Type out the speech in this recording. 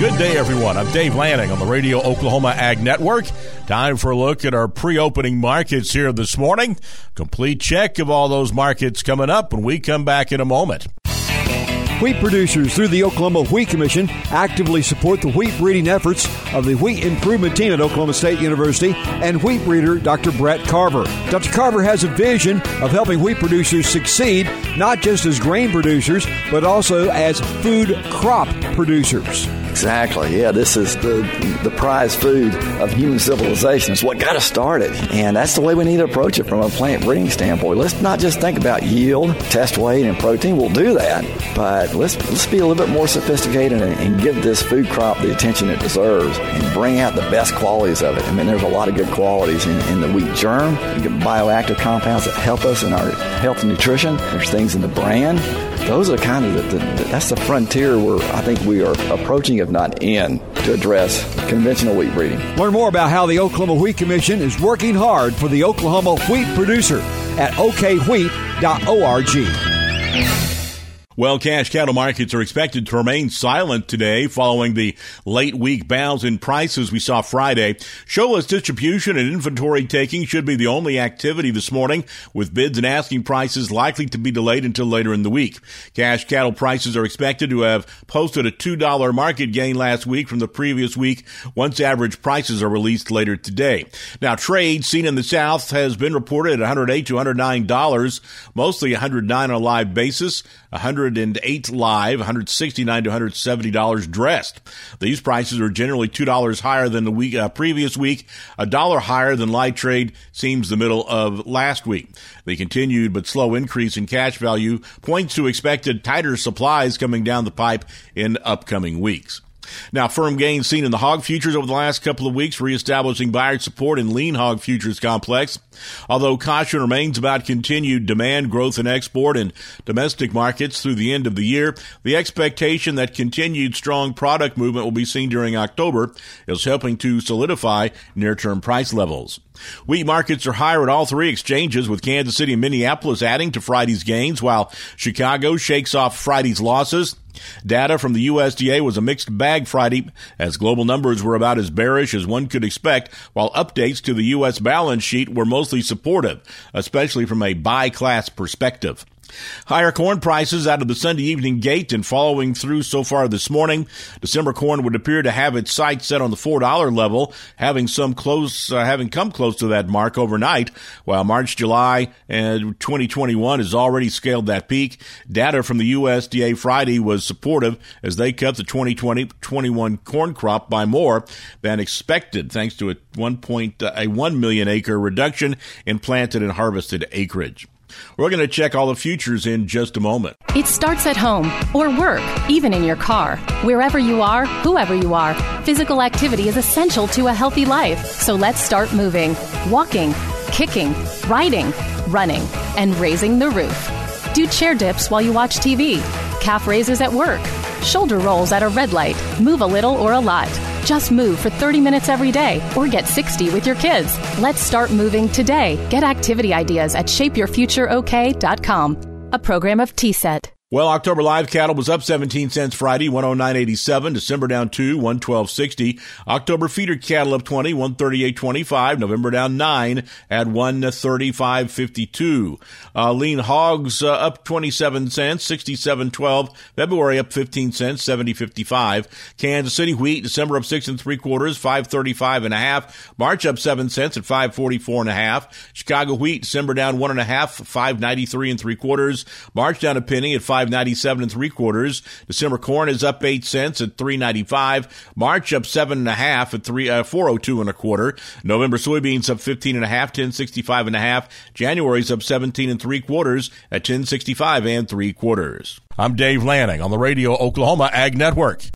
Good day, everyone. I'm Dave Lanning on the Radio Oklahoma Ag Network. Time for a look at our pre-opening markets here this morning. Complete check of all those markets coming up when we come back in a moment. Wheat producers through the Oklahoma Wheat Commission actively support the wheat breeding efforts of the Wheat Improvement Team at Oklahoma State University and wheat breeder Dr. Brett Carver. Dr. Carver has a vision of helping wheat producers succeed, not just as grain producers, but also as food crop producers. Exactly. Yeah, this is the prized food of human civilization. It's what got us started. And that's the way we need to approach it from a plant breeding standpoint. Let's not just think about yield, test weight, and protein. We'll do that. But let's be a little bit more sophisticated and give this food crop the attention it deserves and bring out the best qualities of it. I mean, there's a lot of good qualities in the wheat germ. You get bioactive compounds that help us in our health and nutrition. There's things in the bran. Those are kind of that's the frontier where I think we are approaching, if not in, to address conventional wheat breeding. Learn more about how the Oklahoma Wheat Commission is working hard for the Oklahoma wheat producer at okwheat.org. Well, cash cattle markets are expected to remain silent today following the late week bounce in prices we saw Friday. Showless distribution and inventory taking should be the only activity this morning, with bids and asking prices likely to be delayed until later in the week. Cash cattle prices are expected to have posted a $2 market gain last week from the previous week once average prices are released later today. Now, trade seen in the South has been reported at $108 to $109, mostly $109 on a live basis, $108 live, $169 to $170 dressed. These prices are generally $2 higher than the previous week, $1 higher than light trade seems the middle of last week. The continued but slow increase in cash value points to expected tighter supplies coming down the pipe in upcoming weeks. Now, firm gains seen in the hog futures over the last couple of weeks, reestablishing buyer support in lean hog futures complex. Although caution remains about continued demand growth in export and domestic markets through the end of the year, the expectation that continued strong product movement will be seen during October is helping to solidify near-term price levels. Wheat markets are higher at all three exchanges, with Kansas City and Minneapolis adding to Friday's gains, while Chicago shakes off Friday's losses. Data from the USDA was a mixed bag Friday, as global numbers were about as bearish as one could expect, while updates to the U.S. balance sheet were mostly supportive, especially from a buy-class perspective. Higher corn prices out of the Sunday evening gate and following through so far this morning. December corn would appear to have its sights set on the $4 level, having come close to that mark overnight, while March, July, and 2021 has already scaled that peak. Data from the USDA Friday was supportive as they cut the 2020-21 corn crop by more than expected, thanks to a 1 million acre reduction in planted and harvested acreage. We're going to check all the futures in just a moment. It starts at home or work, even in your car. Wherever you are, whoever you are, physical activity is essential to a healthy life. So let's start moving, walking, kicking, riding, running, and raising the roof. Do chair dips while you watch TV, calf raises at work, shoulder rolls at a red light, move a little or a lot. Just move for 30 minutes every day or get 60 with your kids. Let's start moving today. Get activity ideas at shapeyourfutureok.com, a program of TSET. Well, October live cattle was up 17 cents Friday, 109.87. December down 2, 112.60. October feeder cattle up 20, 138.25. November down 9 at 135.52. Lean hogs up 27 cents, 67.12. February up 15 cents, 70.55. Kansas City wheat, December up 6 3/4, 535.5. March up 7 cents at 544.5. Chicago wheat, December down 1.5, 593 3/4. March down a penny at 597 3/4. December corn is up 8 cents at 395. March up 7.5 at 402 1/4. November soybeans up 15.5, 1065.5. January's up 17 3/4 at 1065 3/4. I'm Dave Lanning on the Radio Oklahoma Ag Network.